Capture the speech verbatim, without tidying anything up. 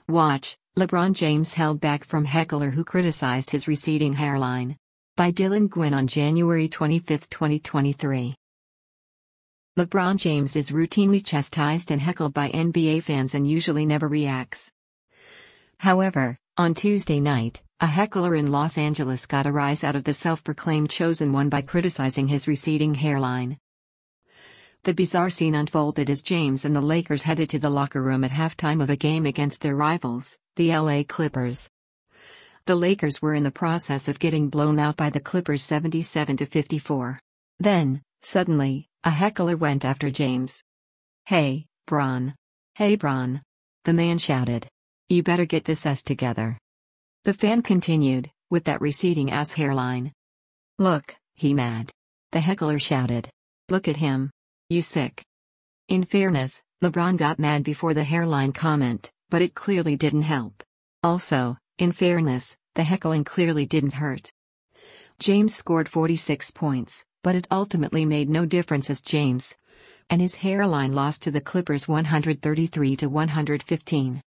Watch, LeBron James held back from heckler who criticized his receding hairline. By Dylan Gwynn on January twenty-fifth, twenty twenty-three. LeBron James is routinely chastised and heckled by N B A fans and usually never reacts. However, on Tuesday night, a heckler in Los Angeles got a rise out of the self-proclaimed chosen one by criticizing his receding hairline. The bizarre scene unfolded as James and the Lakers headed to the locker room at halftime of a game against their rivals, the L A Clippers. The Lakers were in the process of getting blown out by the Clippers seventy-seven to fifty-four. Then, suddenly, a heckler went after James. "Hey, Bron. Hey, Bron," the man shouted. "You better get this ass together." The fan continued, "With that receding ass hairline. Look, he mad," the heckler shouted. "Look at him. You sick." In fairness, LeBron got mad before the hairline comment, but it clearly didn't help. Also, in fairness, the heckling clearly didn't hurt. James scored forty-six points, but it ultimately made no difference as James and his hairline lost to the Clippers one hundred thirty-three to one hundred fifteen.